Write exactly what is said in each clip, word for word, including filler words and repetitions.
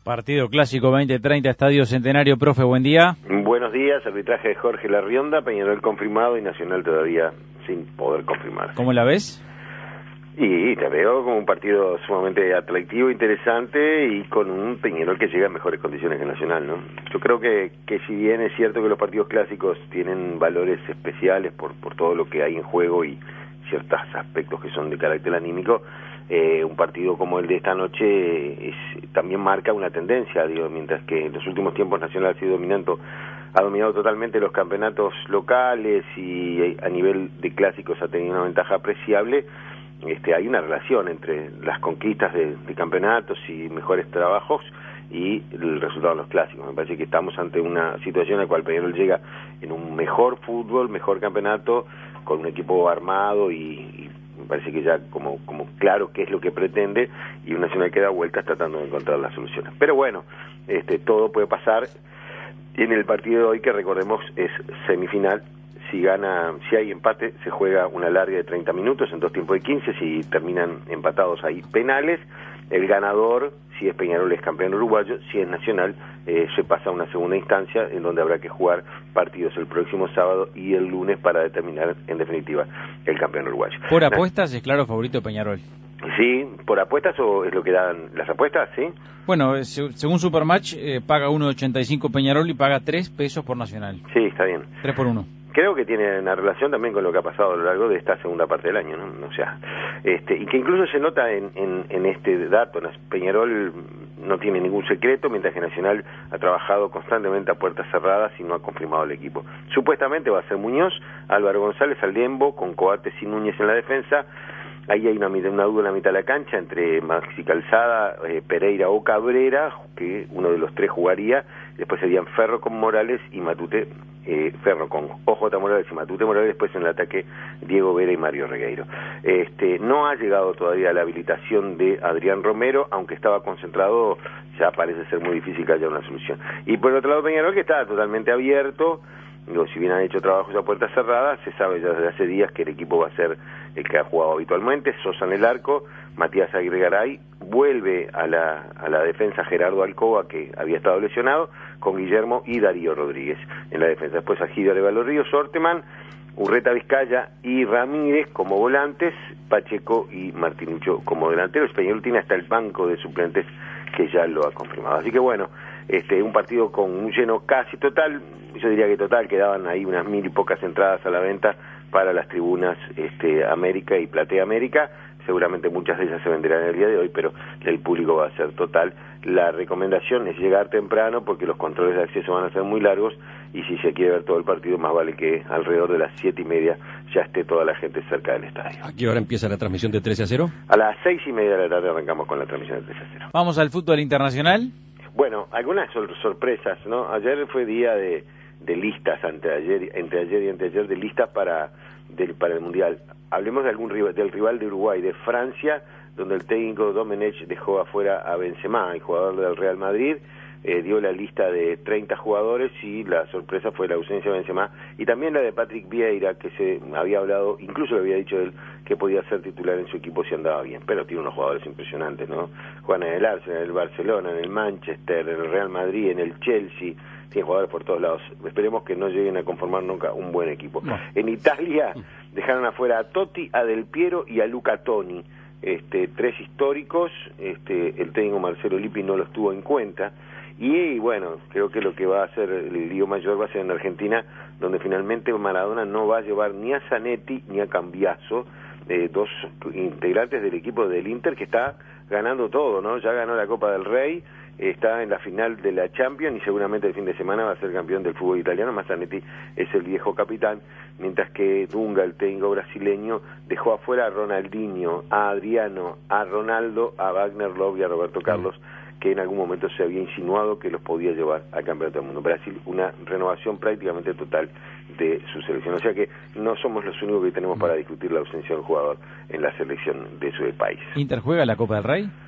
Partido clásico veinte treinta, Estadio Centenario. Profe, buen día. Buenos días, arbitraje de Jorge Larrionda, Peñarol confirmado y Nacional todavía sin poder confirmar. ¿Cómo la ves? Y te veo como un partido sumamente atractivo, interesante y con un Peñarol que llega en mejores condiciones que Nacional, ¿no? Yo creo que, que si bien es cierto que los partidos clásicos tienen valores especiales por, por todo lo que hay en juego y ciertos aspectos que son de carácter anímico, eh, un partido como el de esta noche es, también marca una tendencia, digo, mientras que en los últimos tiempos Nacional ha sido dominante, ha dominado totalmente los campeonatos locales y a nivel de clásicos ha tenido una ventaja apreciable. Este, hay una relación entre las conquistas de, de campeonatos y mejores trabajos y el resultado de los clásicos. Me parece que estamos ante una situación en la cual Peñarol llega en un mejor fútbol, mejor campeonato, con un equipo armado y, y me parece que ya como, como claro qué es lo que pretende, y un Nacional que da vueltas tratando de encontrar las soluciones. Pero bueno, este, todo puede pasar. En el partido de hoy, que recordemos es semifinal, si gana, si hay empate, se juega una larga de treinta minutos en dos tiempos de quince, si terminan empatados hay penales, el ganador, si es Peñarol, es campeón uruguayo, si es Nacional, eh, se pasa a una segunda instancia en donde habrá que jugar partidos el próximo sábado y el lunes para determinar en definitiva el campeón uruguayo. Por apuestas es claro favorito Peñarol. Sí, por apuestas o es lo que dan las apuestas, ¿sí? Bueno, según Supermatch eh, paga uno ochenta y cinco Peñarol y paga tres pesos por Nacional. Sí, está bien. tres por uno. Creo que tiene una relación también con lo que ha pasado a lo largo de esta segunda parte del año, ¿no? O sea, este, y que incluso se nota en, en, en este dato. Peñarol no tiene ningún secreto, mientras que Nacional ha trabajado constantemente a puertas cerradas y no ha confirmado el equipo. Supuestamente va a ser Muñoz, Álvaro González, Aldembo, con Coates y Núñez en la defensa. Ahí hay una, una duda en la mitad de la cancha entre Maxi Calzada, eh, Pereira o Cabrera, que uno de los tres jugaría. Después serían Ferro con Morales y Matute, eh, Ferro con O J Morales y Matute Morales. Después en el ataque Diego Vera y Mario Regueiro. Este, no ha llegado todavía la habilitación de Adrián Romero, aunque estaba concentrado, ya parece ser muy difícil que haya una solución. Y por otro lado Peñarol, que está totalmente abierto. Digo, si bien han hecho trabajos a puertas cerradas, se sabe ya desde hace días que el equipo va a ser el que ha jugado habitualmente. Sosa en el arco, Matías Aguirre Garay, vuelve a la, a la defensa Gerardo Alcoba, que había estado lesionado, con Guillermo y Darío Rodríguez en la defensa. Después Ajío Arevalo Ríos, Orteman, Urreta Vizcaya y Ramírez como volantes, Pacheco y Martinucho como delanteros. Peñarol tiene hasta el banco de suplentes que ya lo ha confirmado. Así que bueno, este, un partido con un lleno casi total, yo diría que total, quedaban ahí unas mil y pocas entradas a la venta para las tribunas este, América y Platea América. Seguramente muchas de ellas se venderán el día de hoy, pero el público va a ser total. La recomendación es llegar temprano porque los controles de acceso van a ser muy largos y si se quiere ver todo el partido más vale que alrededor de las siete y media ya esté toda la gente cerca del estadio. ¿A qué hora empieza la transmisión de trece a cero? A las seis y media de la tarde arrancamos con la transmisión de trece a cero. Vamos al fútbol internacional. Bueno, algunas sor- sorpresas, ¿no? Ayer fue día de, de listas, entre ayer, entre ayer y anteayer, de listas para, del, para el Mundial. Hablemos de algún rival, del rival de Uruguay, de Francia, donde el técnico Domenech dejó afuera a Benzema, el jugador del Real Madrid, eh, dio la lista de treinta jugadores y la sorpresa fue la ausencia de Benzema y también la de Patrick Vieira, que se había hablado, incluso le había dicho él que podía ser titular en su equipo si andaba bien, pero tiene unos jugadores impresionantes, ¿no? Juegan en el Arsenal, en el Barcelona, en el Manchester, en el Real Madrid, en el Chelsea, tiene jugadores por todos lados. Esperemos que no lleguen a conformar nunca un buen equipo. No. En Italia dejaron afuera a Totti, a Del Piero y a Luca Toni, este, tres históricos. Este, el técnico Marcelo Lippi no los tuvo en cuenta. Y, y bueno, creo que lo que va a hacer el lío mayor va a ser en Argentina, donde finalmente Maradona no va a llevar ni a Zanetti ni a Cambiaso, eh, dos integrantes del equipo del Inter que está ganando todo, ¿no? Ya ganó la Copa del Rey, está en la final de la Champions y seguramente el fin de semana va a ser campeón del fútbol italiano. Más Zanetti es el viejo capitán, mientras que Dunga, el técnico brasileño, dejó afuera a Ronaldinho, a Adriano, a Ronaldo, a Wagner Love y a Roberto Carlos, que en algún momento se había insinuado que los podía llevar al campeonato del mundo. Brasil, una renovación prácticamente total de su selección. O sea que no somos los únicos que tenemos para discutir la ausencia del jugador en la selección de su país. ¿Inter juega la Copa del Rey?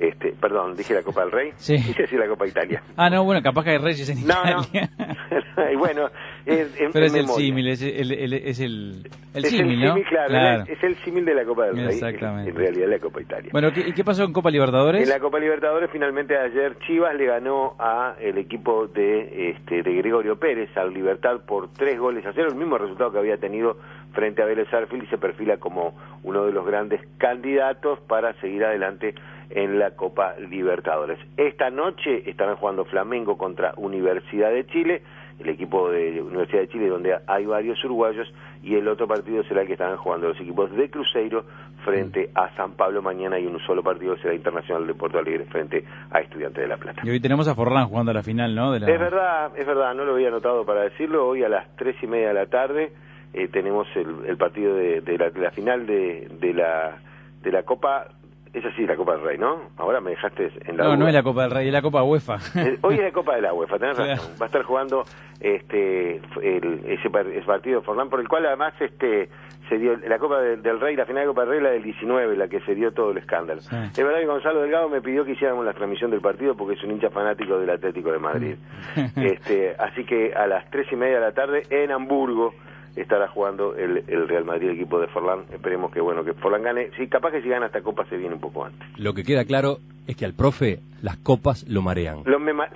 Este, perdón, dije la Copa del Rey. Sí. Quise decir la Copa Italia. Ah, no, bueno, capaz que hay Reyes en No, Italia. no. Y bueno, es, en, pero en es el memoria. símil, es el, el, es el, el es símil, el ¿no? símil, claro, claro. Es el símil de la Copa del Rey. Exactamente. En realidad la Copa Italia. Bueno, ¿qué, ¿y qué pasó en Copa Libertadores? En la Copa Libertadores, finalmente ayer Chivas le ganó a el equipo de este de Gregorio Pérez, al Libertad, por tres goles a cero, el mismo resultado que había tenido frente a Vélez Sarsfield, y se perfila como uno de los grandes candidatos para seguir adelante en la Copa Libertadores. Esta noche estarán jugando Flamengo contra Universidad de Chile, el equipo de Universidad de Chile donde hay varios uruguayos, y el otro partido será el que estarán jugando los equipos de Cruzeiro frente a San Pablo. Mañana hay un solo partido, será Internacional de Porto Alegre frente a Estudiantes de La Plata. Y hoy tenemos a Forlán jugando a la final, ¿no? De la... Es verdad, es verdad, no lo había anotado para decirlo. Hoy a las tres y media de la tarde eh, tenemos el, el partido de, de, la, de la final de, de la de la Copa. Es así, la Copa del Rey, ¿no? Ahora me dejaste en la No, U E F A. no es la Copa del Rey, es la Copa UEFA. Hoy es la Copa de la UEFA, tenés Claro. razón. Va a estar jugando este el, ese, ese partido de Forlán, por el cual además este se dio la Copa del, del Rey, la final de Copa del Rey, la del diecinueve, la que se dio todo el escándalo. Sí. Es verdad que Gonzalo Delgado me pidió que hiciéramos la transmisión del partido porque es un hincha fanático del Atlético de Madrid. este Así que a las tres y media de la tarde en Hamburgo estará jugando el, el Real Madrid, el equipo de Forlán. Esperemos que bueno que Forlán gane. Sí, capaz que si gana esta copa se viene un poco antes. Lo que queda claro es que al profe las copas lo marean. Lo me ma-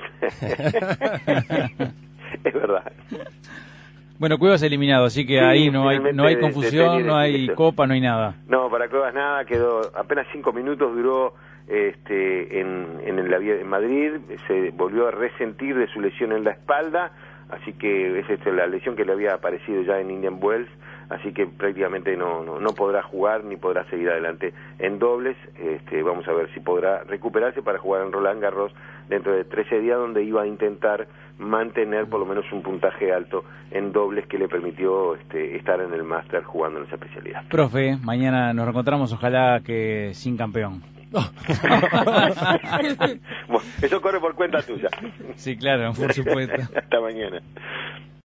es verdad. Bueno, Cuevas eliminado, así que Sí, ahí no hay no hay finalmente confusión, de- de no hay eso. copa, no hay nada. No, para Cuevas nada, quedó apenas cinco minutos duró este en, en, la, en Madrid, se volvió a resentir de su lesión en la espalda, así que es esta, la lesión que le había aparecido ya en Indian Wells, así que prácticamente no, no, no podrá jugar ni podrá seguir adelante en dobles. Este, vamos a ver si podrá recuperarse para jugar en Roland Garros dentro de trece días, donde iba a intentar mantener por lo menos un puntaje alto en dobles que le permitió este, estar en el máster jugando en esa especialidad. Profe, mañana nos reencontramos, ojalá que sin campeón. Bueno, eso corre por cuenta tuya. Sí, claro, por supuesto. Hasta mañana.